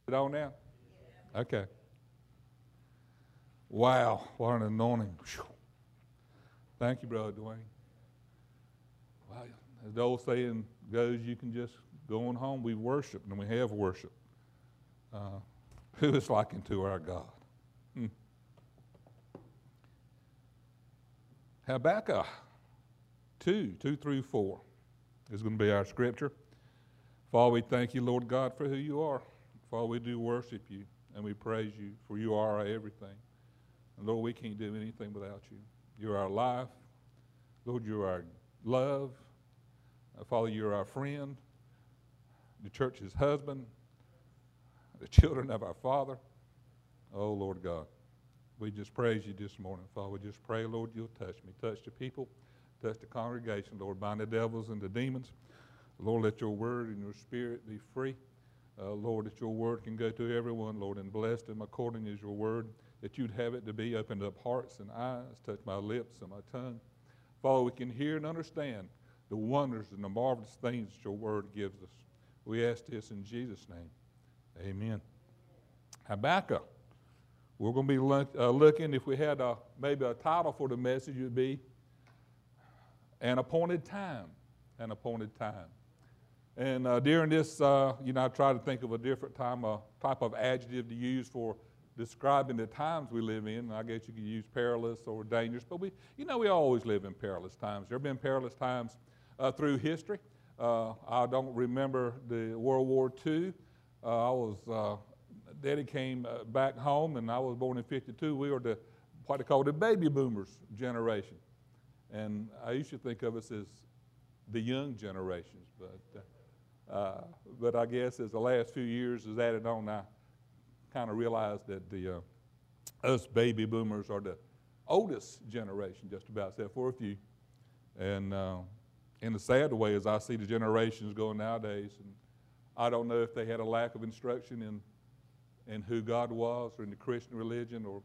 Is it on now? Okay. Wow, what an anointing. Whew. Thank you, Brother Dwayne. Wow, as the old saying goes, you can just go on home. We worship, and we have worship. Who is like unto our God? Habakkuk 2:2-4 is going to be our scripture. Father, we thank you, Lord God, for who you are. Father, we do worship you, and we praise you, for you are our everything. And Lord, we can't do anything without you. You're our life. Lord, you're our love. Father, you're our friend, the church's husband, the children of our Father. Oh, Lord God, we just praise you this morning. Father, we just pray, Lord, you'll touch me. Touch the people, touch the congregation, Lord. Bind the devils and the demons. Lord, let your word and your spirit be free. Lord, that your word can go to everyone, Lord, and bless them according as your word, that you'd have it to be. Opened up hearts and eyes, touch my lips and my tongue. Father, we can hear and understand the wonders and the marvelous things that your word gives us. We ask this in Jesus' name. Amen. Habakkuk. We're going to be looking, if we had maybe a title for the message, it would be An Appointed Time. An Appointed Time. And during this, I try to think of a different type of adjective to use for describing the times we live in. I guess you could use perilous or dangerous, but we always live in perilous times. There have been perilous times through history. I don't remember the World War II. Daddy came back home, and I was born in 52. We were what they call the baby boomers generation. And I used to think of us as the young generations, but I guess as the last few years has added on, I kind of realized that us baby boomers are the oldest generation, just about, except for a few. And in the sad way, as I see the generations going nowadays, and I don't know if they had a lack of instruction in who God was, or in the Christian religion, or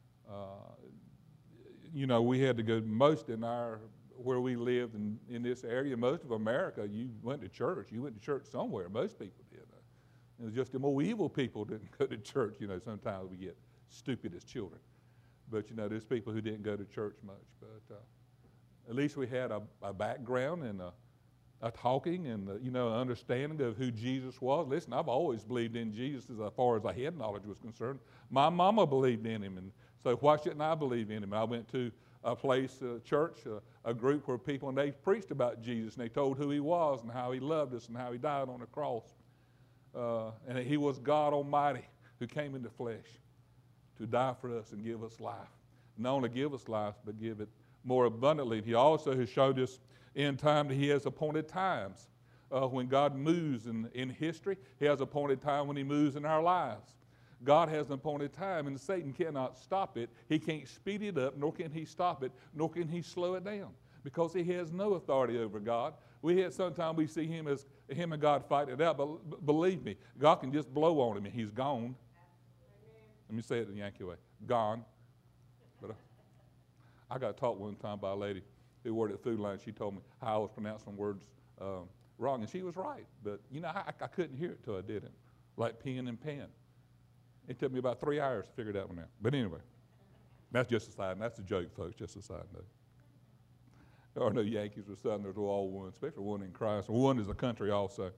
we had to go most in where we lived in this area. Most of America, you went to church. You went to church somewhere. Most people did. It was just the more evil people didn't go to church. Sometimes we get stupid as children. But, there's people who didn't go to church much. But at least we had a background and a talking and, understanding of who Jesus was. Listen, I've always believed in Jesus as far as I head knowledge was concerned. My mama believed in him, and so why shouldn't I believe in him? I went to a place, a church, a group where people, and they preached about Jesus, and they told who he was and how he loved us and how he died on the cross. And he was God Almighty who came into flesh to die for us and give us life. Not only give us life, but give it more abundantly. He also has showed us in time that he has appointed times. When God moves in history, he has appointed time when he moves in our lives. God has an appointed time, and Satan cannot stop it. He can't speed it up, nor can he stop it, nor can he slow it down, because he has no authority over God. Sometimes we see him and God fighting it out, but believe me, God can just blow on him and he's gone. Let me say it in the Yankee way, gone. But I got taught one time by a lady who worked at Food Line. She told me how I was pronouncing words wrong, and she was right. But, I couldn't hear it till I did it, like pen and pan. It took me about 3 hours to figure that one out. But anyway, that's just a side note. That's a joke, folks, just a side note. There are no Yankees or Southerners, we're all one, especially one in Christ. One is a country also.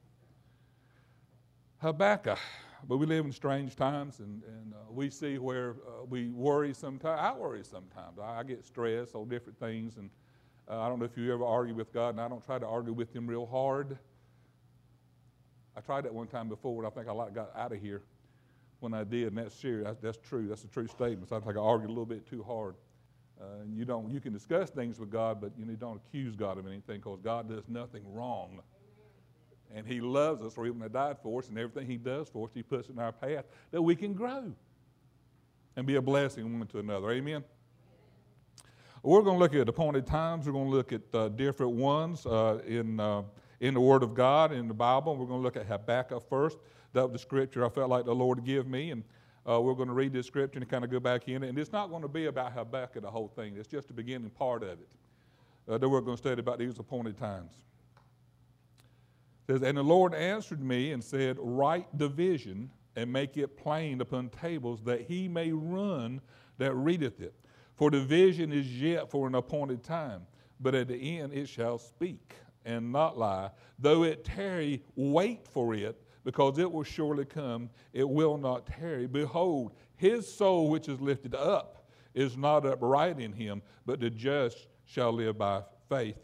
Habakkuk. But we live in strange times, and we see where we worry sometimes. I worry sometimes. I get stressed on different things, and I don't know if you ever argue with God, and I don't try to argue with him real hard. I tried that one time before, and I think I got out of here when I did, and that's serious. That's true. That's a true statement. So I think I argued a little bit too hard. You can discuss things with God, but you don't accuse God of anything, because God does nothing wrong. And he loves us, or even died for us, and everything he does for us, he puts in our path that we can grow and be a blessing one to another. Amen? We're going to look at appointed times. We're going to look at different ones in the Word of God, in the Bible. We're going to look at Habakkuk first. That was the scripture I felt like the Lord give me, and we're going to read this scripture and kind of go back in it. And it's not going to be about Habakkuk, the whole thing. It's just the beginning part of it. That we're going to study about these appointed times. It says, and the Lord answered me and said, write the vision and make it plain upon tables, that he may run that readeth it. For the vision is yet for an appointed time, but at the end it shall speak and not lie. Though it tarry, wait for it, because it will surely come, it will not tarry. Behold, his soul which is lifted up is not upright in him, but the just shall live by faith.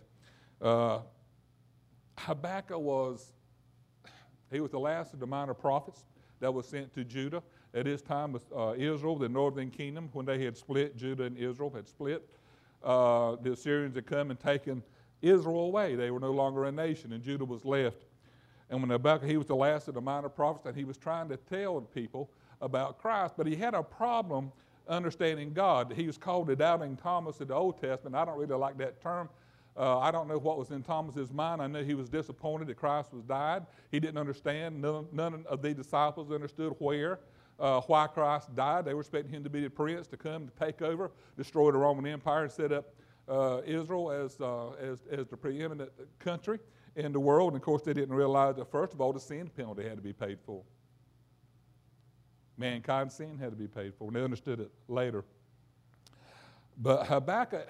Habakkuk was the last of the minor prophets that was sent to Judah. At his time, Israel, the northern kingdom, when they had split, Judah and Israel had split, the Assyrians had come and taken Israel away. They were no longer a nation, and Judah was left. And when Habakkuk, he was the last of the minor prophets, and he was trying to tell people about Christ, but he had a problem understanding God. He was called the doubting Thomas in the Old Testament. I don't really like that term. I don't know what was in Thomas's mind. I know he was disappointed that Christ was died. He didn't understand. None of the disciples understood why Christ died. They were expecting him to be the prince, to come to take over, destroy the Roman Empire, and set up Israel as the preeminent country in the world. And of course, they didn't realize that, first of all, the sin penalty had to be paid for. Mankind's sin had to be paid for, and they understood it later. But Habakkuk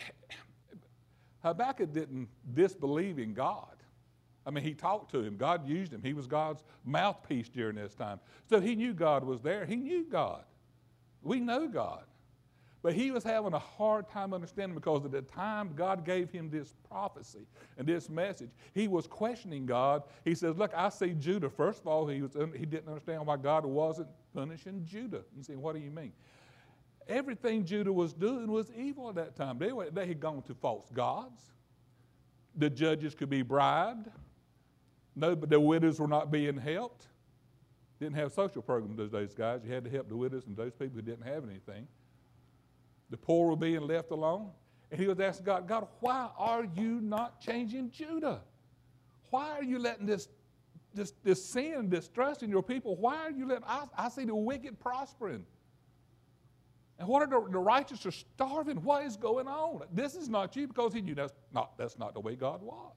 didn't disbelieve in God. I mean, he talked to him. God used him. He was God's mouthpiece during this time. So he knew God was there. He knew God. We know God. But he was having a hard time understanding, because at the time God gave him this prophecy and this message, he was questioning God. He says, look, I see Judah. First of all, he didn't understand why God wasn't punishing Judah. You say, what do you mean? Everything Judah was doing was evil at that time. They had gone to false gods. The judges could be bribed. No, but the widows were not being helped. Didn't have social programs those days, guys. You had to help the widows and those people who didn't have anything. The poor were being left alone. And he was asking God, God, why are you not changing Judah? Why are you letting this sin, this trust in your people, why are you letting, I see the wicked prospering. And what are the righteous are starving? What is going on? This is not you, because he knew that's not the way God was.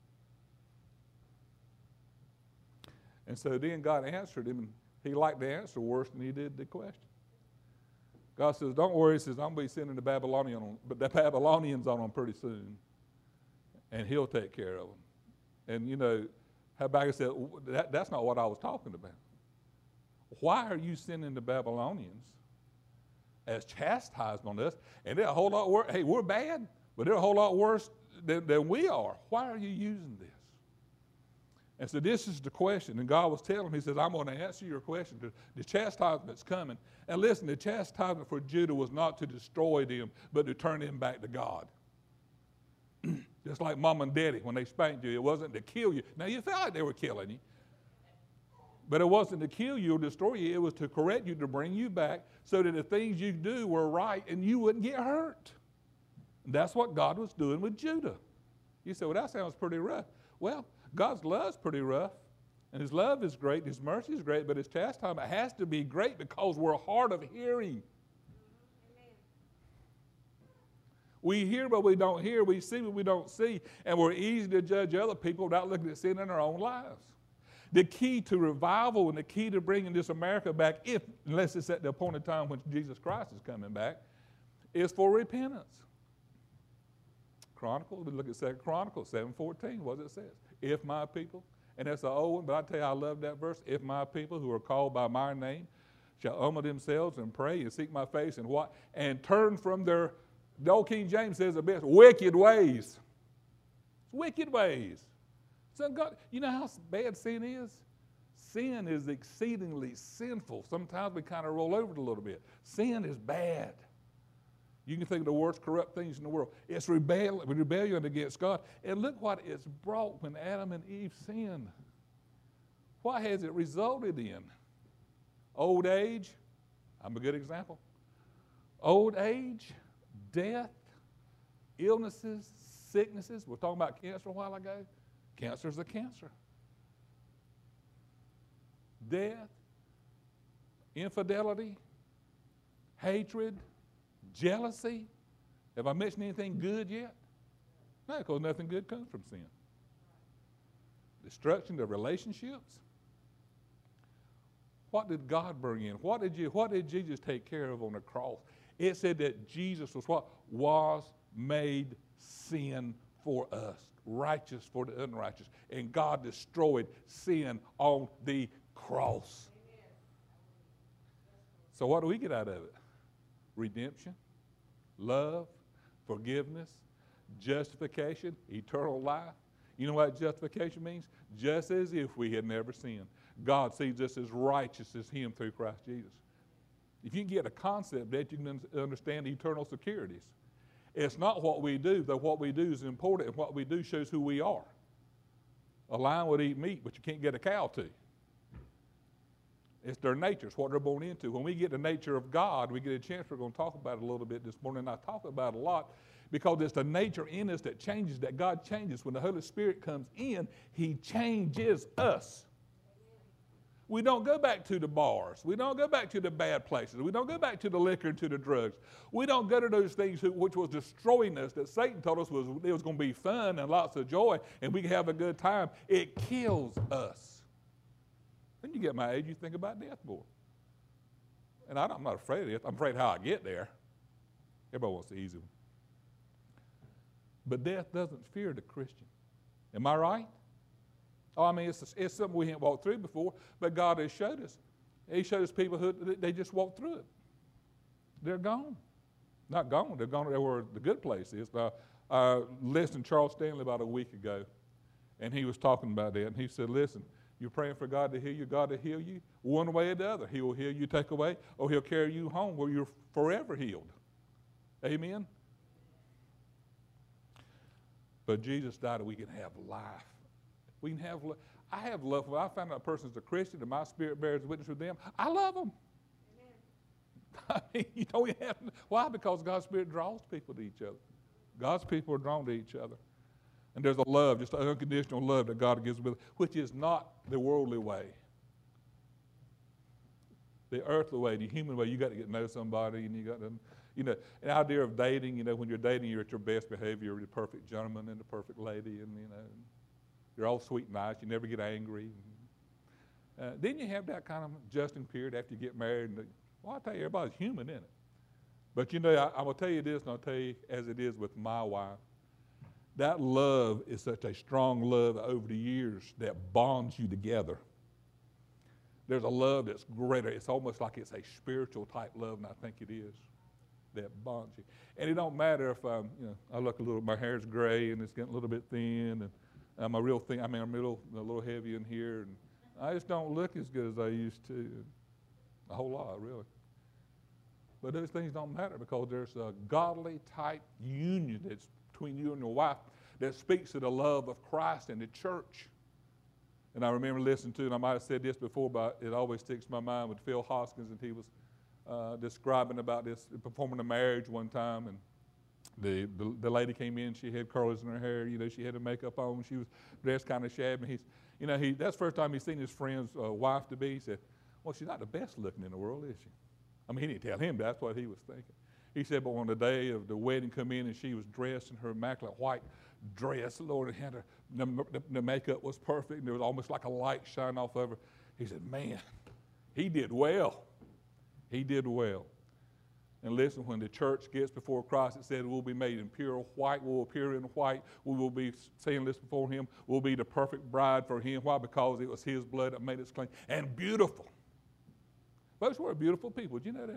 And so then God answered him, and he liked the answer worse than he did the question. God says, don't worry. He says, I'm going to be sending the Babylonians on them pretty soon, and he'll take care of them. And, you know, Habakkuk said, that's not what I was talking about. Why are you sending the Babylonians as chastisement on us? And they're a whole lot worse. Hey, we're bad, but they're a whole lot worse than we are. Why are you using this? And so this is the question. And God was telling him, he says, I'm going to answer your question. The chastisement's coming. And listen, the chastisement for Judah was not to destroy them, but to turn them back to God. Just like mom and daddy, when they spanked you, it wasn't to kill you. Now, you felt like they were killing you. But it wasn't to kill you or destroy you. It was to correct you, to bring you back, so that the things you do were right and you wouldn't get hurt. And that's what God was doing with Judah. You say, well, that sounds pretty rough. Well, God's love's pretty rough, and his love is great, his mercy is great, but his chastisement has to be great, because we're hard of hearing. Amen. We hear but we don't hear, we see but we don't see, and we're easy to judge other people without looking at sin in our own lives. The key to revival and the key to bringing this America back, unless it's at the appointed time when Jesus Christ is coming back, is for repentance. We look at 2 Chronicles 7:14, what it says. If my people, and that's an old one, but I tell you, I love that verse. If my people who are called by my name shall humble themselves and pray and seek my face and turn from the old King James says the best, wicked ways. Wicked ways. So God, you know how bad sin is? Sin is exceedingly sinful. Sometimes we kind of roll over it a little bit. Sin is bad. You can think of the worst corrupt things in the world. It's rebellion against God. And look what it's brought when Adam and Eve sinned. What has it resulted in? Old age. I'm a good example. Old age, death, illnesses, sicknesses. We're talking about cancer a while ago. Cancer is a cancer. Death, infidelity, hatred, jealousy. Have I mentioned anything good yet? No, because nothing good comes from sin. Destruction of relationships. What did God bring in? What did Jesus take care of on the cross? It said that Jesus was what? Was made sin for us, righteous for the unrighteous. And God destroyed sin on the cross. Amen. So what do we get out of it? Redemption, love, forgiveness, justification, eternal life. You know what justification means? Just as if we had never sinned. God sees us as righteous as Him through Christ Jesus. If you can get a concept that, you can understand eternal securities. It's not what we do, though what we do is important, and what we do shows who we are. A lion would eat meat, but you can't get a cow to. It's their nature. It's what they're born into. When we get the nature of God, we get a chance. We're going to talk about it a little bit this morning. I talk about it a lot because it's the nature in us that changes, that God changes. When the Holy Spirit comes in, He changes us. We don't go back to the bars. We don't go back to the bad places. We don't go back to the liquor and to the drugs. We don't go to those things which was destroying us, that Satan told us it was going to be fun and lots of joy and we could have a good time. It kills us. When you get my age, you think about death more. And I'm not afraid of death. I'm afraid how I get there. Everybody wants the easy one. But death doesn't fear the Christian. Am I right? Oh, I mean, it's something we haven't walked through before, but God has showed us. He showed us people who they just walked through it. They're gone. Not gone. They're gone where the good place is. I listened to Charles Stanley about a week ago, and he was talking about that. And he said, listen, you're praying for God to heal you, God to heal you, one way or the other. He will heal you, take away, or He'll carry you home where you're forever healed. Amen? But Jesus died that we can have life. We can have. I have love. When I find out a person's a Christian and my spirit bears witness with them, I love them. Amen. I mean, you don't have to. Why? Because God's Spirit draws people to each other. God's people are drawn to each other. And there's a love, just an unconditional love that God gives with, which is not the worldly way. The earthly way, the human way, you got to get to know somebody, and you got to, an idea of dating, when you're dating, you're at your best behavior, you're the perfect gentleman and the perfect lady, and, you're all sweet and nice. You never get angry. Then you have that kind of adjusting period after you get married. And I tell you, everybody's human in it. But I'm going to tell you this, and I'll tell you as it is with my wife. That love is such a strong love over the years that bonds you together. There's a love that's greater. It's almost like it's a spiritual type love, and I think it is, that bonds you. And it don't matter if I look my hair's gray and it's getting a little bit thin, and I'm a real thing. I'm a little heavy in here, and I just don't look as good as I used to. A whole lot, really. But those things don't matter because there's a godly type union that's between you and your wife that speaks to the love of Christ and the church. And I remember listening to, and I might have said this before, but it always sticks in my mind with Phil Hoskins, and he was describing about this, performing a marriage one time, and the lady came in, she had curls in her hair, she had her makeup on, she was dressed kind of shabby. That's the first time he's seen his friend's wife-to-be. He said, well, she's not the best looking in the world, is she? I mean, he didn't tell him that's what he was thinking. He said, but when the day of the wedding come in and she was dressed in her immaculate white dress, Lord, had the makeup was perfect, and there was almost like a light shine off of her. He said, man, he did well. He did well. And listen, when the church gets before Christ, it said we'll be made in pure white. We'll appear in white. We will be sinless before Him. We'll be the perfect bride for Him. Why? Because it was His blood that made us clean. And beautiful. Folks, we're beautiful people. Did you know that?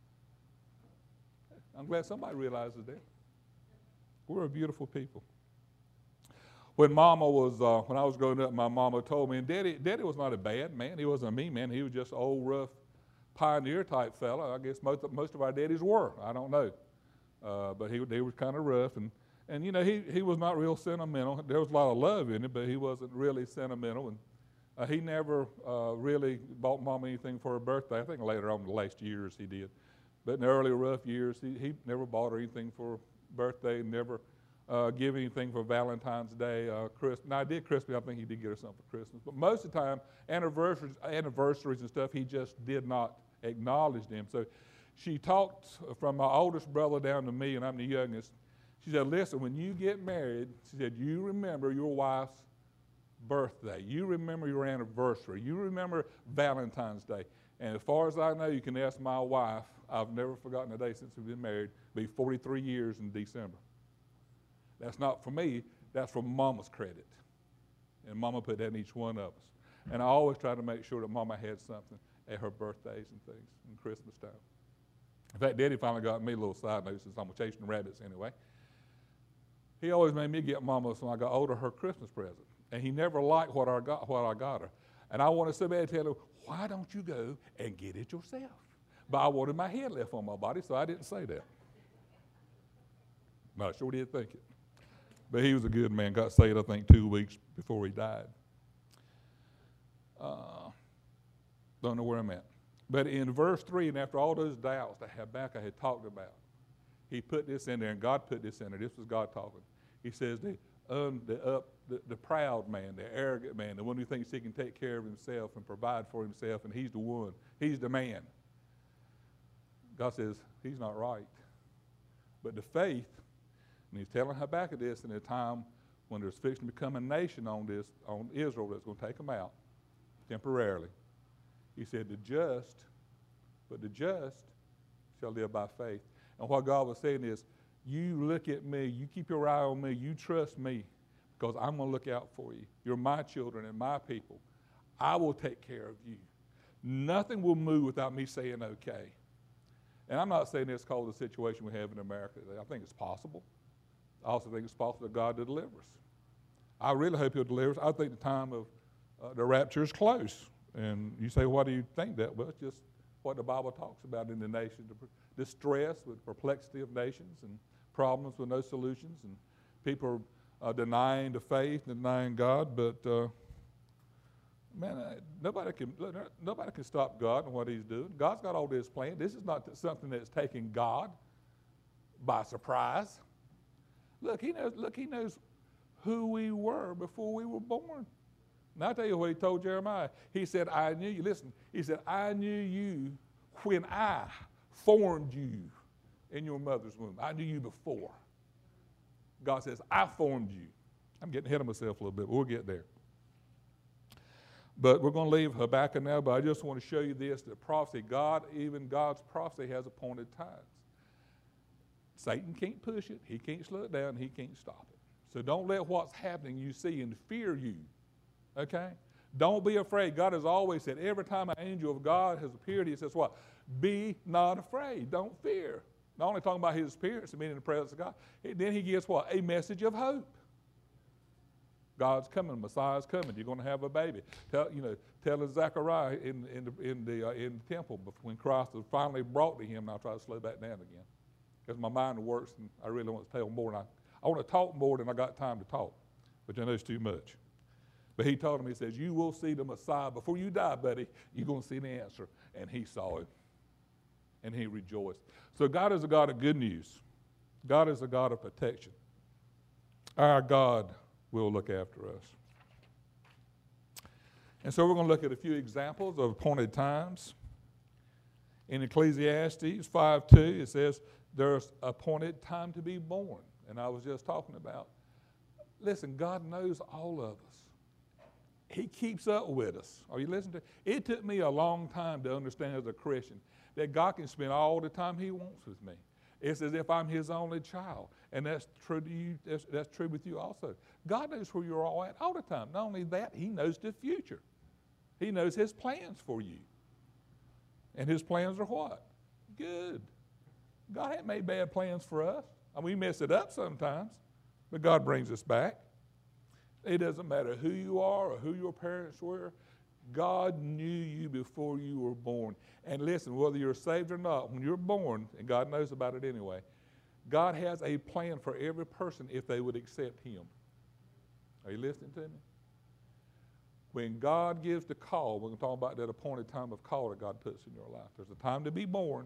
I'm glad somebody realizes that. We're a beautiful people. When I was growing up, my mama told me, and Daddy was not a bad man. He wasn't a mean man. He was just an old, rough, pioneer type fella. I guess most of our daddies were. I don't know. But they were kind of rough. And he was not real sentimental. There was a lot of love in it, but he wasn't really sentimental. And he never really bought Mama anything for her birthday. I think later on in the last years he did. But in the early rough years, he never bought her anything for birthday, never give anything for Valentine's Day, Christmas. Now, I did Christmas. I think he did get her something for Christmas. But most of the time, anniversaries and stuff, he just did not acknowledge them. So she talked from my oldest brother down to me, and I'm the youngest. She said, listen, when you get married, she said, you remember your wife's birthday. You remember your anniversary. You remember Valentine's Day. And as far as I know, you can ask my wife, I've never forgotten a day since we've been married. It'll be 43 years in December. That's not for me. That's for Mama's credit. And Mama put that in each one of us. And I always try to make sure that Mama had something at her birthdays and things and Christmas time. In fact, Daddy finally got me a little side note since I'm chasing rabbits anyway. He always made me get Mama, when I got older, her Christmas present. And he never liked what I got her. And I wanted somebody to tell her, why don't you go and get it yourself? But I wanted my head left on my body, so I didn't say that. But I sure did think it. But he was a good man. Got saved, I think, 2 weeks before he died. Don't know where I'm at. But in verse 3, and after all those doubts that Habakkuk had talked about, he put this in there, and God put this in there. This was God talking. He says, the proud man, the arrogant man, the one who thinks he can take care of himself and provide for himself, and he's the one. He's the man. God says, he's not right. But the faith, and he's telling Habakkuk this in a time when there's fixing to become a nation on Israel that's going to take them out temporarily. He said, the just shall live by faith. And what God was saying is, you look at me, you keep your eye on me, you trust me, because I'm going to look out for you. You're my children and my people. I will take care of you. Nothing will move without me saying okay. And I'm not saying this because of the situation we have in America today. I think it's possible. I also think it's possible that God will deliver us. I really hope he'll deliver us. I think the time of the rapture is close. And you say, why do you think that? Well, it's just what the Bible talks about in the nation, the distress with perplexity of nations and problems with no solutions, and people are denying the faith, denying God. But nobody can stop God and what he's doing. God's got all this planned. This is not something that's taking God by surprise. Look, he knows who we were before we were born. And I'll tell you what he told Jeremiah. He said, I knew you. Listen, he said, I knew you when I formed you in your mother's womb. I knew you before. God says, I formed you. I'm getting ahead of myself a little bit, but we'll get there. But we're going to leave Habakkuk now, but I just want to show you this, that prophecy, even God's prophecy has appointed times. Satan can't push it, he can't slow it down, he can't stop it. So don't let what's happening you see and fear you, okay? Don't be afraid. God has always said, every time an angel of God has appeared, he says what? Be not afraid, don't fear. Not only talking about his appearance and being in the presence of God, then he gives what? A message of hope. God's coming, Messiah's coming, you're going to have a baby. Tell Zechariah in the temple when Christ was finally brought to him, and I'll try to slow back down again. Because my mind works, and I really want to tell more. And I want to talk more than I got time to talk, which I know is too much. But he told him, he says, you will see the Messiah. Before you die, buddy, you're going to see the answer. And he saw it. And he rejoiced. So God is a God of good news. God is a God of protection. Our God will look after us. And so we're going to look at a few examples of appointed times. In Ecclesiastes 5:2, it says, there's appointed time to be born. And I was just talking about, listen, God knows all of us. He keeps up with us. Are you listening to? It took me a long time to understand as a Christian that God can spend all the time he wants with me. It's as if I'm his only child. And that's true to you. That's true with you also. God knows where you're all at all the time. Not only that, he knows the future. He knows his plans for you. And his plans are what? Good. God ain't made bad plans for us. I mean, we mess it up sometimes, but God brings us back. It doesn't matter who you are or who your parents were. God knew you before you were born. And listen, whether you're saved or not, when you're born, and God knows about it anyway, God has a plan for every person if they would accept him. Are you listening to me? When God gives the call, we're going to talk about that appointed time of call that God puts in your life. There's a time to be born.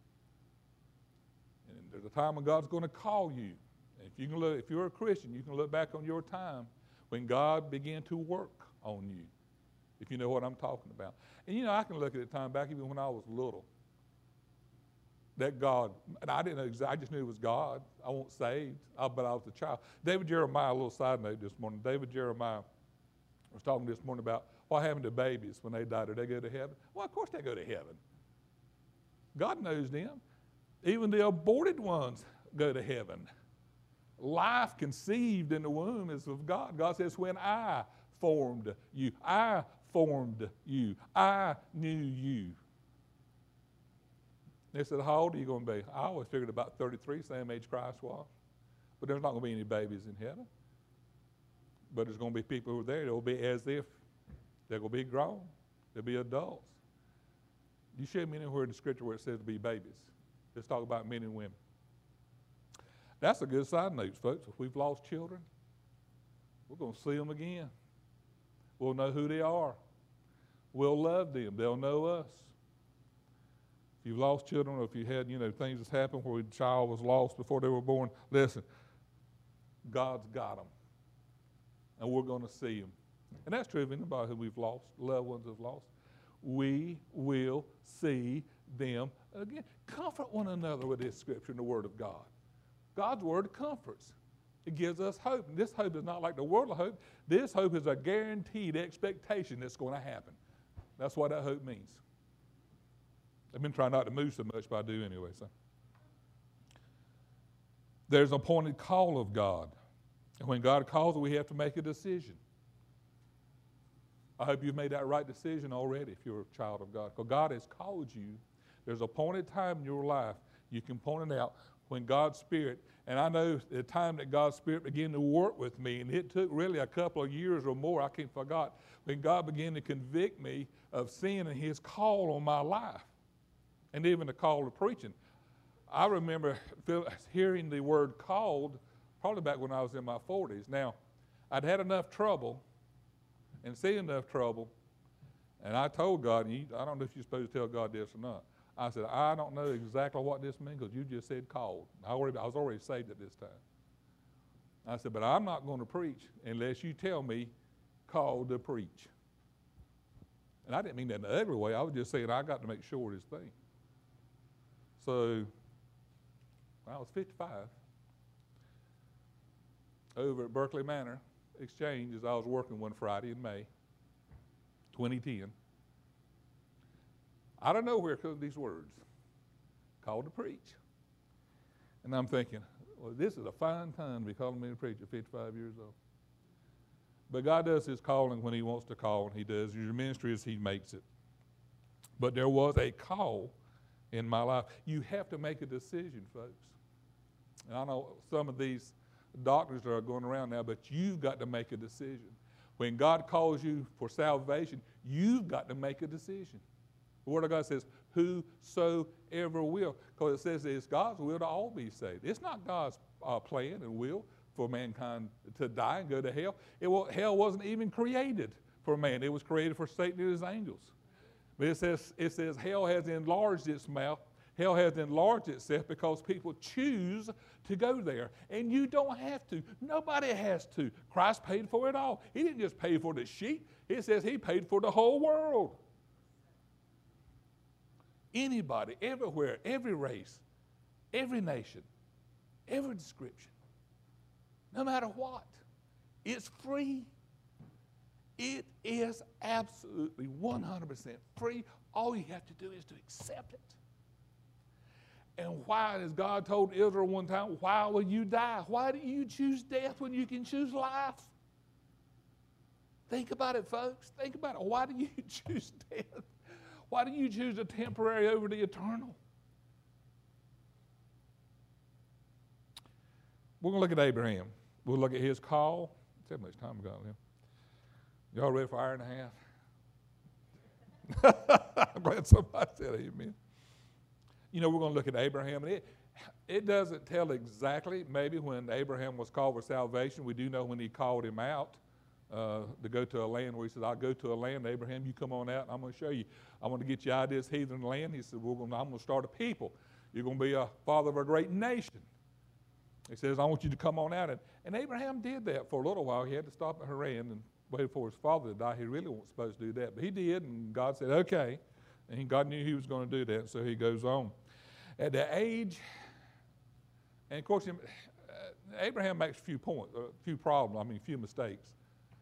And there's a time when God's going to call you. And if you're a Christian, you can look back on your time when God began to work on you, if you know what I'm talking about. And I can look at the time back even when I was little. That God, and I didn't know I just knew it was God. I wasn't saved, but I was a child. David Jeremiah, a little side note this morning. David Jeremiah I was talking this morning about what happened to babies when they die. Do they go to heaven? Well, of course they go to heaven. God knows them. Even the aborted ones go to heaven. Life conceived in the womb is of God. God says, when I formed you, I formed you, I knew you. They said, how old are you going to be? I always figured about 33, same age Christ was. But there's not going to be any babies in heaven. But there's going to be people who are there. They'll be as if they're going to be grown. They'll be adults. You show me anywhere in the scripture where it says to be babies. Let's talk about men and women. That's a good side note, folks. If we've lost children, we're going to see them again. We'll know who they are. We'll love them. They'll know us. If you've lost children, or if you had, things that's happened where a child was lost before they were born, listen, God's got them. And we're going to see them. And that's true of anybody who we've lost, loved ones have lost. We will see them again. Comfort one another with this scripture and the Word of God. God's Word comforts. It gives us hope. And this hope is not like the worldly hope. This hope is a guaranteed expectation that's going to happen. That's what that hope means. I've been trying not to move so much, but I do anyway. So there's an appointed call of God. And when God calls, we have to make a decision. I hope you've made that right decision already if you're a child of God. Because God has called you. There's an appointed time in your life. You can point it out when God's Spirit, and I know the time that God's Spirit began to work with me, and it took really a couple of years or more, I can't forget, when God began to convict me of sin and His call on my life, and even the call to preaching. I remember hearing the word called probably back when I was in my 40s. Now, I'd had enough trouble and seen enough trouble, and I told God, and I don't know if you're supposed to tell God this or not. I said, I don't know exactly what this means because you just said called. I was already saved at this time. I said, but I'm not going to preach unless you tell me called to preach. And I didn't mean that in an ugly way. I was just saying I got to make sure of this thing. So when I was 55, over at Berkeley Manor Exchange, as I was working one Friday in May 2010, I don't know where come these words, called to preach. And I'm thinking, well, this is a fine time to be calling me to preach at 55 years old. But God does His calling when He wants to call, and He does your ministry as He makes it. But there was a call in my life. You have to make a decision, folks. And I know some of these doctors are going around now, but you've got to make a decision. When God calls you for salvation, you've got to make a decision. The Word of God says, whosoever will, because it says it's God's will to all be saved. It's not God's plan and will for mankind to die and go to hell. Hell wasn't even created for man. It was created for Satan and his angels. But it says hell has enlarged its mouth. Hell has enlarged itself because people choose to go there. And you don't have to. Nobody has to. Christ paid for it all. He didn't just pay for the sheep. It says He paid for the whole world. Anybody, everywhere, every race, every nation, every description, no matter what, it's free. It is absolutely 100% free. All you have to do is to accept it. And why, as God told Israel one time, why will you die? Why do you choose death when you can choose life? Think about it, folks. Think about it. Why do you choose death? Why do you choose the temporary over the eternal? We're going to look at Abraham. We'll look at his call. Let's see how much time we got with him. Y'all ready for an hour and a half? I'm glad somebody said amen. We're going to look at Abraham. And it doesn't tell exactly maybe when Abraham was called for salvation. We do know when He called him out to go to a land where He said, I'll go to a land, Abraham, you come on out, and I'm going to show you. I want to get you out of this heathen land. He said, I'm going to start a people. You're going to be a father of a great nation. He says, I want you to come on out. And Abraham did that for a little while. He had to stop at Haran and wait for his father to die. He really wasn't supposed to do that. But he did, and God said, okay. And God knew He was going to do that, so he goes on. At the age, and of course, Abraham makes a few points, a few problems, a few mistakes.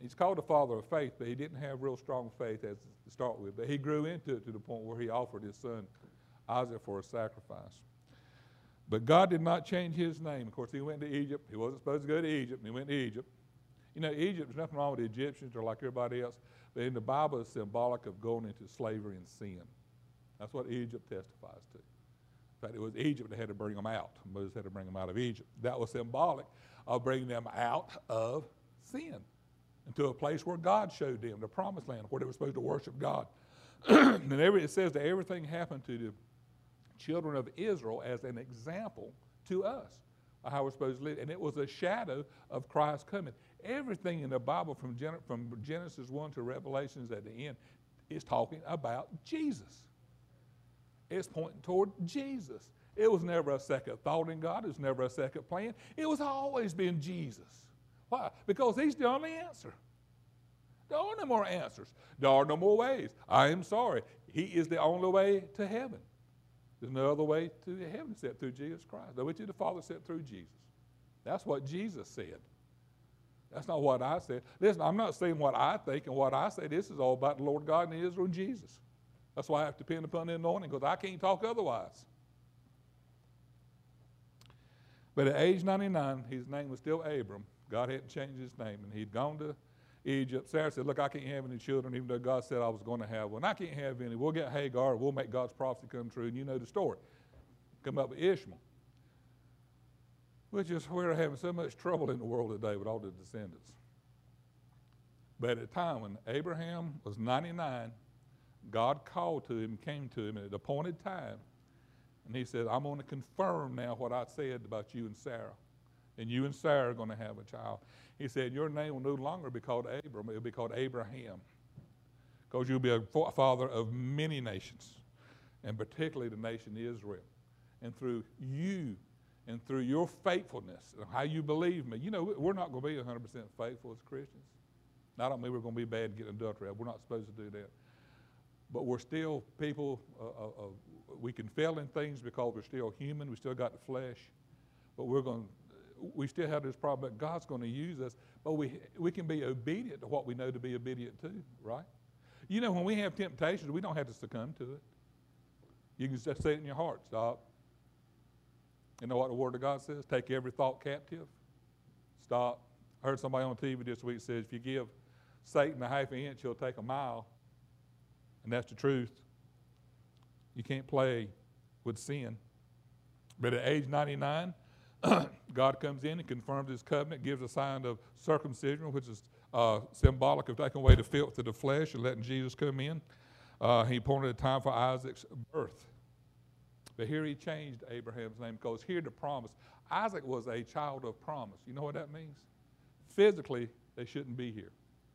He's called the father of faith, but he didn't have real strong faith as to start with. But he grew into it to the point where he offered his son Isaac for a sacrifice. But God did not change his name. Of course, he went to Egypt. He wasn't supposed to go to Egypt, and he went to Egypt. You know, Egypt, there's nothing wrong with the Egyptians. They're like everybody else. But in the Bible, it's symbolic of going into slavery and sin. That's what Egypt testifies to. In fact, it was Egypt that had to bring them out. Moses had to bring them out of Egypt. That was symbolic of bringing them out of sin into a place where God showed them, the promised land, where they were supposed to worship God. And it says that everything happened to the children of Israel as an example to us of how we're supposed to live. And it was a shadow of Christ's coming. Everything in the Bible from Genesis 1 to Revelations at the end is talking about Jesus. It's pointing toward Jesus. It was never a second thought in God. It was never a second plan. It was always been Jesus. Why? Because he's the only answer. There are no more answers. There are no more ways. I am sorry. He is the only way to heaven. There's no other way to heaven except through Jesus Christ. The way to the Father except through Jesus. That's what Jesus said. That's not what I said. Listen, I'm not saying what I think and what I say. This is all about the Lord God and Israel and Jesus. That's why I have to depend upon the anointing, because I can't talk otherwise. But at age 99, his name was still Abram. God hadn't changed his name, and he'd gone to Egypt. Sarah said, look, I can't have any children, even though God said I was going to have one. I can't have any. We'll get Hagar. We'll make God's prophecy come true, and you know the story. Come up with Ishmael, which is where we're having so much trouble in the world today with all the descendants. But at the time when Abraham was 99, God called to him, came to him at an appointed time, and he said, I'm going to confirm now what I said about you and Sarah. And you and Sarah are going to have a child. He said, your name will no longer be called Abram, it will be called Abraham, because you'll be a father of many nations, and particularly the nation Israel. And through you and through your faithfulness and how you believe me, you know, we're not going to be 100% faithful as Christians. I don't mean we're going to be bad and get adultery. We're not supposed to do that. But we're still people, we can fail in things because we're still human. We still got the flesh. But we still have this problem, but God's going to use us. But we can be obedient to what we know to be obedient to, right? You know, when we have temptations, we don't have to succumb to it. You can just say it in your heart, stop. You know what the Word of God says? Take every thought captive. Stop. I heard somebody on TV this week says, if you give Satan a half an inch, he'll take a mile. And that's the truth. You can't play with sin. But at age 99, God comes in and confirms his covenant, gives a sign of circumcision, which is symbolic of taking away the filth of the flesh and letting Jesus come in. He appointed a time for Isaac's birth. But here he changed Abraham's name, because here the promise. Isaac was a child of promise. You know what that means? Physically, they shouldn't be here.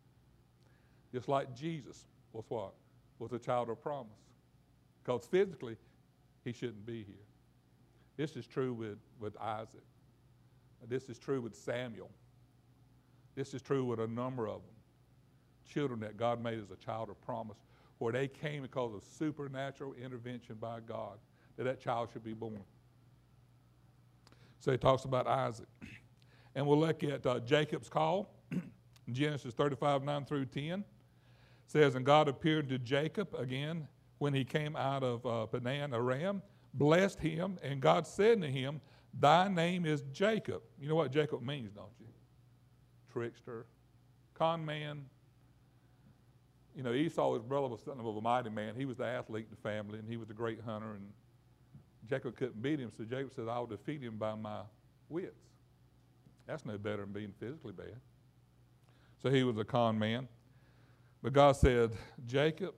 Just like Jesus was what? Was a child of promise. Because physically, he shouldn't be here. This is true with Isaac. This is true with Samuel. This is true with a number of them. Children that God made as a child of promise, where they came because of supernatural intervention by God, that child should be born. So he talks about Isaac. And we'll look at Jacob's call. Genesis 35, 9 through 10. Says, and God appeared to Jacob again when he came out of Padan Aram, blessed him, and God said to him, thy name is Jacob. You know what Jacob means, don't you? Trickster, con man. You know, Esau, his brother, was something of a mighty man. He was the athlete in the family, and he was a great hunter, and Jacob couldn't beat him, so Jacob said, I'll defeat him by my wits. That's no better than being physically bad. So he was a con man. But God said, Jacob,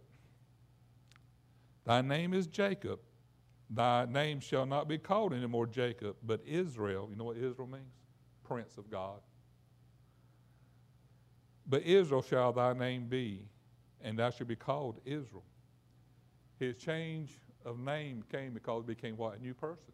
thy name is Jacob. Thy name shall not be called anymore Jacob, but Israel. You know what Israel means? Prince of God. But Israel shall thy name be, and thou shalt be called Israel. His change of name came because he became what? A new person.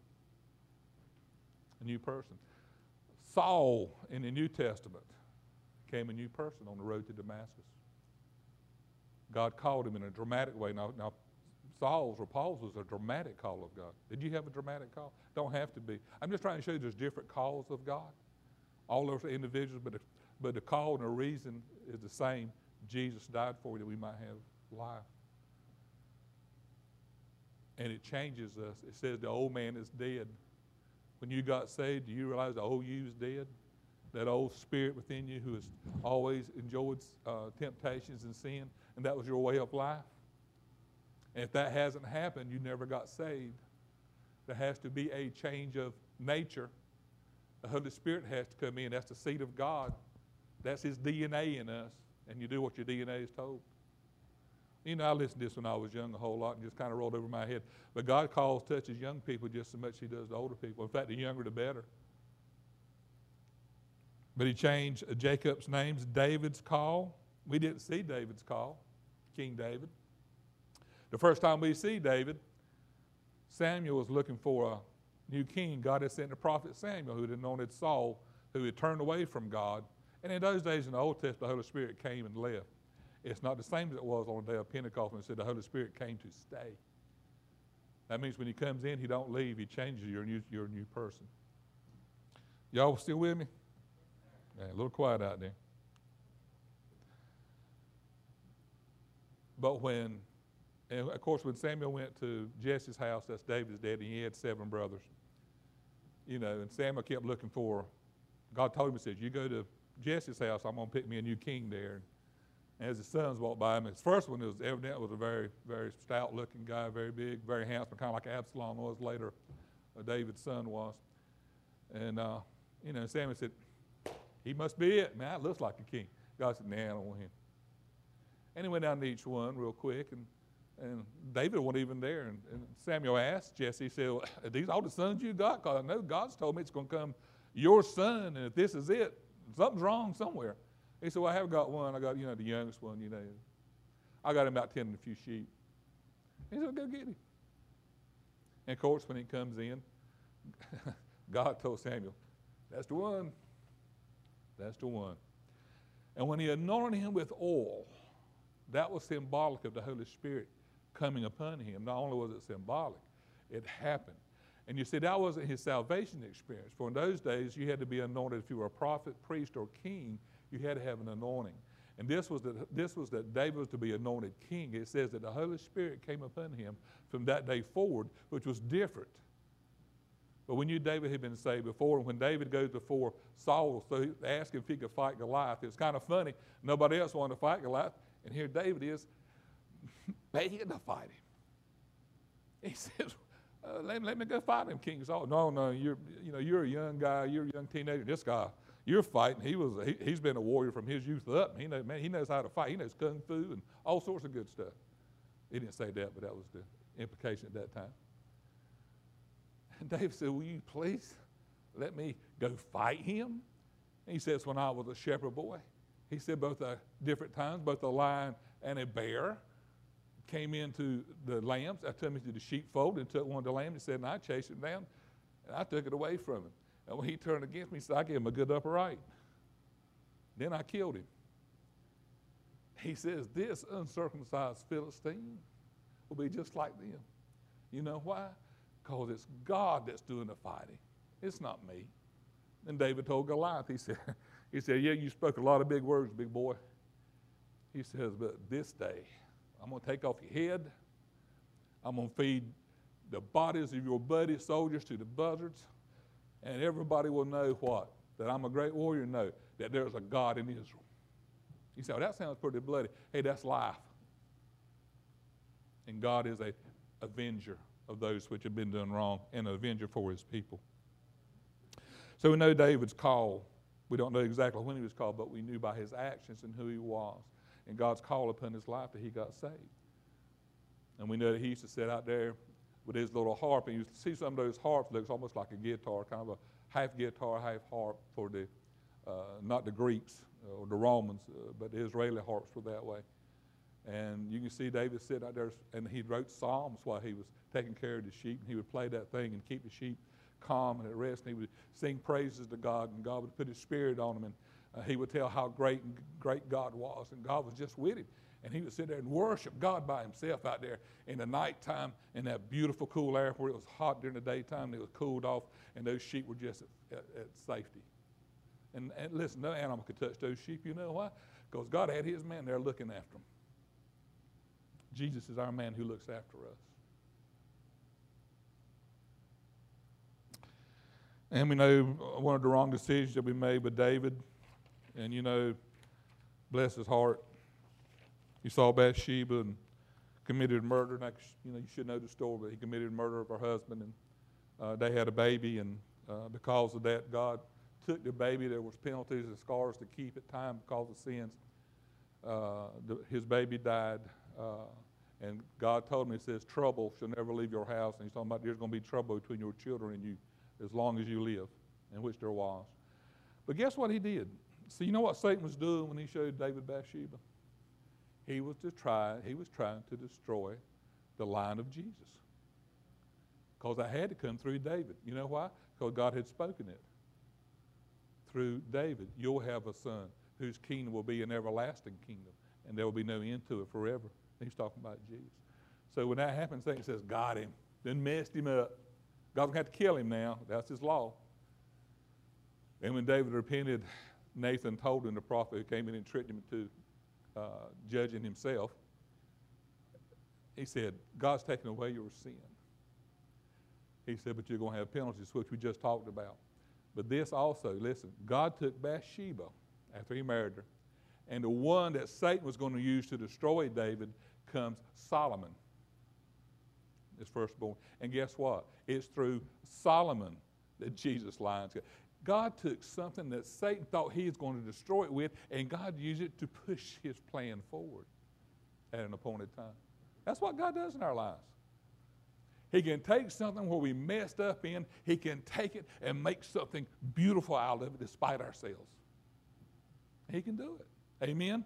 A new person. Saul in the New Testament became a new person on the road to Damascus. God called him in a dramatic way. Now Saul's or Paul's was a dramatic call of God. Did you have a dramatic call? Don't have to be. I'm just trying to show you there's different calls of God. All those individuals, but But the call and the reason is the same. Jesus died for you that we might have life. And it changes us. It says the old man is dead. When you got saved, do you realize the old you is dead? That old spirit within you who has always enjoyed temptations and sin, and that was your way of life. And if that hasn't happened, you never got saved. There has to be a change of nature. The Holy Spirit has to come in. That's the seed of God. That's His DNA in us. And you do what your DNA is told. You know, I listened to this when I was young a whole lot and just kind of rolled over my head. But God touches young people just as much as He does the older people. In fact, the younger the better. But He changed Jacob's names. David's call. We didn't see David's call, King David. The first time we see David, Samuel was looking for a new king. God had sent the prophet Samuel, who had anointed Saul, who had turned away from God. And in those days in the Old Testament, the Holy Spirit came and left. It's not the same as it was on the day of Pentecost when it said the Holy Spirit came to stay. That means when He comes in, He don't leave. He changes you. You're a new person. Y'all still with me? Yeah, a little quiet out there. But and of course, when Samuel went to Jesse's house, that's David's dad, and he had 7 brothers. You know, and Samuel kept looking for, God told him, He says, you go to Jesse's house, I'm going to pick me a new king there. And as his sons walked by him, his first one was evidently a very, very stout-looking guy, very big, very handsome, kind of like Absalom was later, David's son was. And, you know, Samuel said, he must be it. Man, that looks like a king. God said, nah, I don't want him. And he went down to each one real quick, and David wasn't even there. And Samuel asked Jesse, he said, well, are these all the sons you got? Because I know God's told me it's going to come your son, and if this is it, something's wrong somewhere. He said, well, I have got one. I got, the youngest one, I got him about tending a few sheep. He said, go get him. And of course, when he comes in, God told Samuel, that's the one. That's the one. And when He anointed him with oil, that was symbolic of the Holy Spirit coming upon him. Not only was it symbolic, it happened. And you see, that wasn't his salvation experience. For in those days, you had to be anointed. If you were a prophet, priest, or king, you had to have an anointing. And this was that David was to be anointed king. It says that the Holy Spirit came upon him from that day forward, which was different. But we knew David had been saved before, and when David goes before Saul, so he asked him if he could fight Goliath. It was kind of funny. Nobody else wanted to fight Goliath, and here David is begging to fight him. He says, let me go fight him, King Saul. No, you're a young guy, you're a young teenager. This guy, you're fighting. He's been a warrior from his youth up. He knows how to fight. He knows kung fu and all sorts of good stuff. He didn't say that, but that was the implication at that time. And David said, will you please let me go fight him? And he says, when I was a shepherd boy, he said both at different times, both a lion and a bear came into the lambs. I took him to the sheepfold and took one of the lambs and said, and I chased him down, and I took it away from him. And when he turned against me, he said, I gave him a good upper right. Then I killed him. He says, this uncircumcised Philistine will be just like them. You know why? Because it's God that's doing the fighting. It's not me. And David told Goliath, he said, yeah, you spoke a lot of big words, big boy. He says, but this day, I'm going to take off your head. I'm going to feed the bodies of your buddy soldiers to the buzzards. And everybody will know what? That I'm a great warrior? No, that there's a God in Israel. You say, well, that sounds pretty bloody. Hey, that's life. And God is a avenger of those which have been done wrong and an avenger for His people. So we know David's call. We don't know exactly when he was called, but we knew by his actions and who he was. And God's call upon his life that he got saved. And we know that he used to sit out there with his little harp, and you see some of those harps looks almost like a guitar, kind of a half guitar, half harp for the, not the Greeks or the Romans, but the Israeli harps were that way. And you can see David sit out there, and he wrote psalms while he was taking care of the sheep, and he would play that thing and keep the sheep calm and at rest, and he would sing praises to God, and God would put His Spirit on him, and he would tell how great God was, and God was just with him. And he would sit there and worship God by himself out there in the nighttime in that beautiful cool air where it was hot during the daytime and it was cooled off, and those sheep were just at safety. And listen, no animal could touch those sheep. You know why? Because God had his man there looking after them. Jesus is our man who looks after us. And we know one of the wrong decisions that we made with David. And you know, bless his heart, he saw Bathsheba and committed murder. Now, you know, you should know the story, but he committed murder of her husband, and they had a baby. And because of that, God took the baby. There was penalties and scars to keep at time because of sins. His baby died, and God told me, He says, trouble shall never leave your house. And He's talking about there's going to be trouble between your children and you as long as you live, in which there was. But guess what he did? See, you know what Satan was doing when he showed David Bathsheba? He was trying to destroy the line of Jesus. Because I had to come through David. You know why? Because God had spoken it. Through David, you'll have a son whose kingdom will be an everlasting kingdom, and there will be no end to it forever. And he's talking about Jesus. So when that happens, Satan says, got him, then messed him up. God's going to have to kill him now. That's his law. And when David repented, Nathan told him, the prophet who came in and tricked him into judging himself, he said, God's taken away your sin. He said, but you're going to have penalties, which we just talked about. But this also, listen, God took Bathsheba after he married her, and the one that Satan was going to use to destroy David comes Solomon, his firstborn. And guess what? It's through Solomon that Jesus lines. God took something that Satan thought he was going to destroy it with, and God used it to push his plan forward at an appointed time. That's what God does in our lives. He can take something where we messed up in, he can take it and make something beautiful out of it despite ourselves. He can do it. Amen?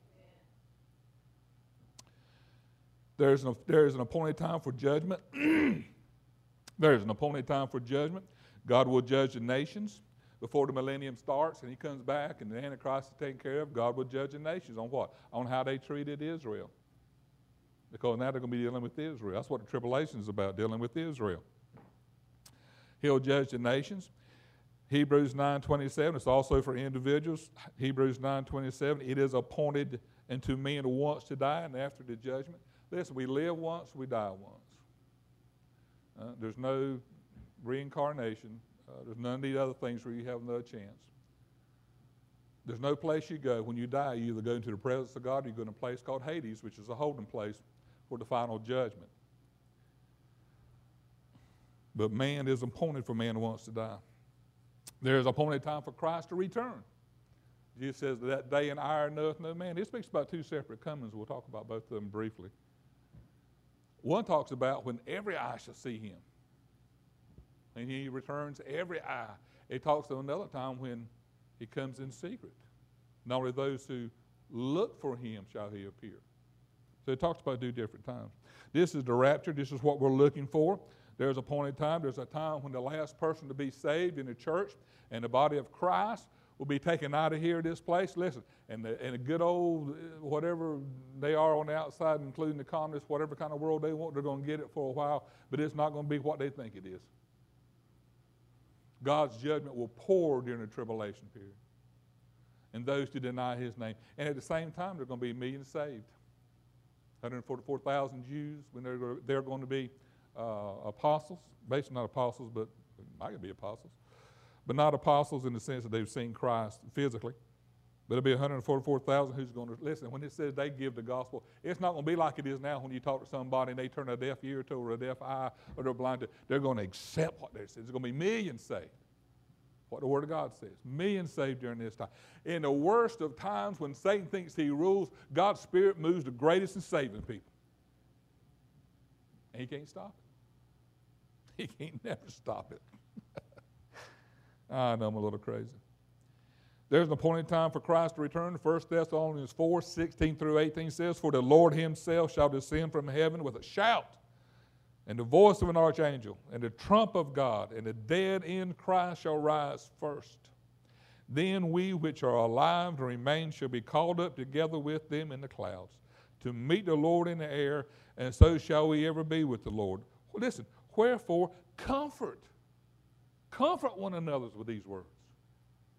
There's an appointed time for judgment. There's an appointed time for judgment. God will judge the nations before the millennium starts, and he comes back and the Antichrist is taken care of. God will judge the nations on what? On how they treated Israel. Because now they're going to be dealing with Israel. That's what the tribulation is about, dealing with Israel. He'll judge the nations. Hebrews 9:27, it's also for individuals. Hebrews 9:27, it is appointed unto men once to die, and after the judgment. Listen, we live once, we die once. There's no reincarnation. There's none of these other things where you have another chance. There's no place you go. When you die, you either go into the presence of God or you go to a place called Hades, which is a holding place for the final judgment. But man is appointed for man who wants to die. There is appointed time for Christ to return. Jesus says that day and hour knoweth no man. It speaks about two separate comings. We'll talk about both of them briefly. One talks about when every eye shall see him. And he returns every eye. It talks of another time when he comes in secret. Not only those who look for him shall he appear. So it talks about two different times. This is the rapture. This is what we're looking for. There's a appointed time. There's a time when the last person to be saved in the church and the body of Christ will be taken out of here, this place. Listen, and a good old, whatever they are on the outside, including the communists, whatever kind of world they want, they're going to get it for a while, but it's not going to be what they think it is. God's judgment will pour during the tribulation period. And those who deny his name. And at the same time, there are going to be millions saved. 144,000 Jews, when they're going to be apostles. Basically not apostles, but might be apostles. But not apostles in the sense that they've seen Christ physically. But it'll be 144,000 who's going to listen. When it says they give the gospel, it's not going to be like it is now when you talk to somebody and they turn a deaf ear to or a deaf eye or they're blind to. They're going to accept what they say. There's going to be millions saved. What the Word of God says. Millions saved during this time. In the worst of times when Satan thinks he rules, God's Spirit moves the greatest in saving people. And he can't stop it. He can't never stop it. I know I'm a little crazy. There's an appointed time for Christ to return. 1 Thessalonians 4:16 through 18 says, for the Lord himself shall descend from heaven with a shout, and the voice of an archangel, and the trump of God, and the dead in Christ shall rise first. Then we which are alive to remain shall be called up together with them in the clouds, to meet the Lord in the air, and so shall we ever be with the Lord. Well, listen, wherefore comfort one another with these words.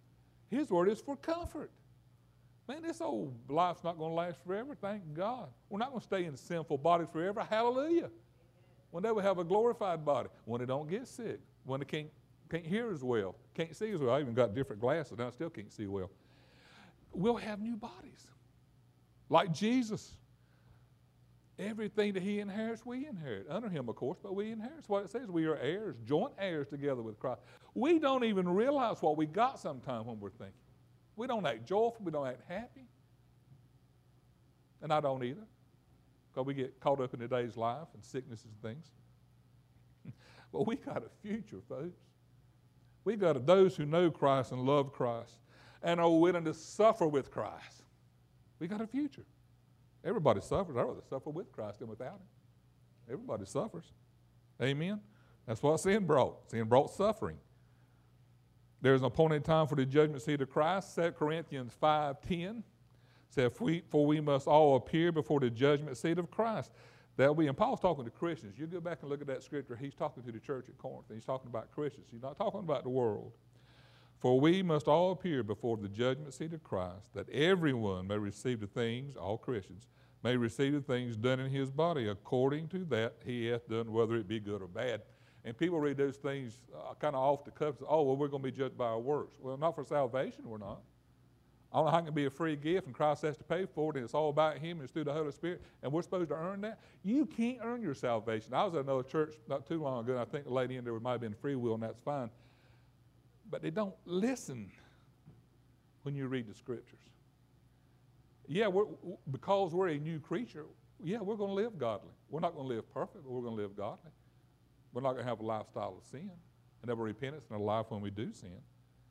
His word is for comfort. Man, this old life's not going to last forever, thank God. We're not going to stay in sinful bodies forever, hallelujah. One day we'll have a glorified body. When it don't get sick, when it can't hear as well, can't see as well. I even got different glasses, and I still can't see well. We'll have new bodies. Like Jesus. Everything that he inherits, we inherit. Under him, of course, but we inherit. That's what it says. We are heirs, joint heirs together with Christ. We don't even realize what we got sometimes when we're thinking. We don't act joyful. We don't act happy. And I don't either. Because we get caught up in today's life and sicknesses and things. But we got a future, folks. We got those who know Christ and love Christ and are willing to suffer with Christ. We got a future. Everybody suffers. I'd rather suffer with Christ than without him. Everybody suffers. Amen? That's what sin brought. Sin brought suffering. There's an appointed time for the judgment seat of Christ. 2 Corinthians 5:10 says, for we must all appear before the judgment seat of Christ. And Paul's talking to Christians. You go back and look at that scripture. He's talking to the church at Corinth. And he's talking about Christians. He's not talking about the world. For we must all appear before the judgment seat of Christ, that everyone may receive the things, all Christians, may receive the things done in his body according to that he hath done, whether it be good or bad. And people read those things kind of off the cuff. Oh, well, we're going to be judged by our works. Well, not for salvation, we're not. I don't know how it can be a free gift and Christ has to pay for it and it's all about him and it's through the Holy Spirit and we're supposed to earn that. You can't earn your salvation. I was at another church not too long ago and I think the lady in there might have been free will and that's fine. But they don't listen when you read the scriptures. Yeah, because we're a new creature, yeah, we're going to live godly. We're not going to live perfect, but we're going to live godly. We're not going to have a lifestyle of sin and never repentance and a life when we do sin.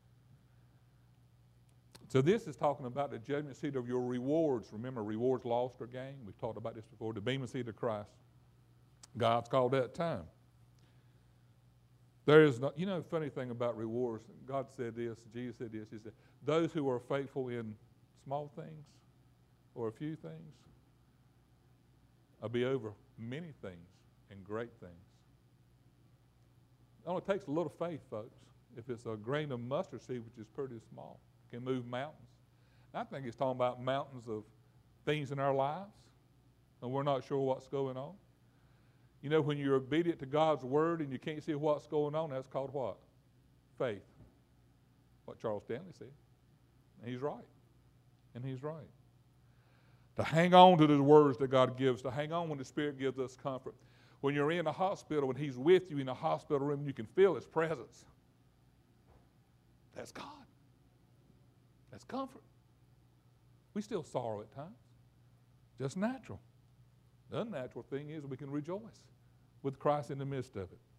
So this is talking about the judgment seat of your rewards. Remember, rewards lost or gained. We've talked about this before. The bema seat of Christ. God's called that time. There is no, funny thing about rewards. God said this, Jesus said this. He said, those who are faithful in small things or a few things will be over many things and great things. It only takes a little faith, folks. If it's a grain of mustard seed, which is pretty small, can move mountains. I think it's talking about mountains of things in our lives, and we're not sure what's going on. When you're obedient to God's word and you can't see what's going on, that's called what? Faith. What Charles Stanley said. And he's right. And he's right. To hang on to the words that God gives, to hang on when the Spirit gives us comfort. When you're in a hospital and he's with you in a hospital room, you can feel his presence. That's God. That's comfort. We still sorrow at times. Just natural. The unnatural thing is we can rejoice with Christ in the midst of it.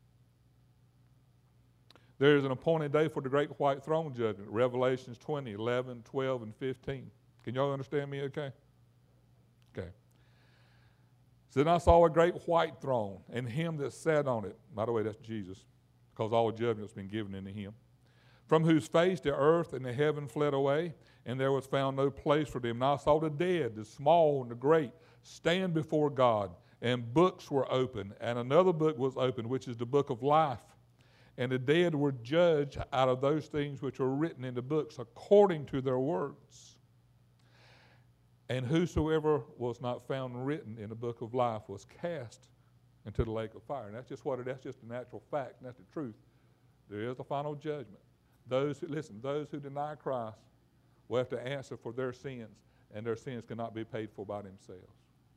There is an appointed day for the great white throne judgment. Revelations 20, 11, 12, and 15. Can y'all understand me okay? Okay. So then I saw a great white throne and him that sat on it. By the way, that's Jesus, because all judgment has been given into him. From whose face the earth and the heaven fled away, and there was found no place for them. And I saw the dead, the small and the great, stand before God, and books were opened, and another book was opened, which is the book of life. And the dead were judged out of those things which were written in the books according to their works. And whosoever was not found written in the book of life was cast into the lake of fire. And that's just a natural fact, and that's the truth. There is a final judgment. Those who deny Christ will have to answer for their sins, and their sins cannot be paid for by themselves.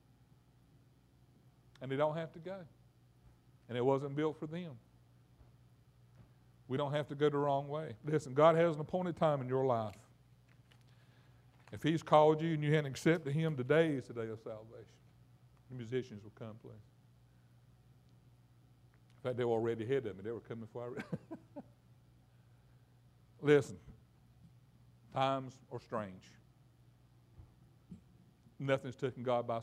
And they don't have to go. And it wasn't built for them. We don't have to go the wrong way. Listen, God has an appointed time in your life. If he's called you and you hadn't accepted him, today is the day of salvation. The musicians will come, please. In fact, they were already ahead of me. They were coming before I Listen, times are strange. Nothing's taken God by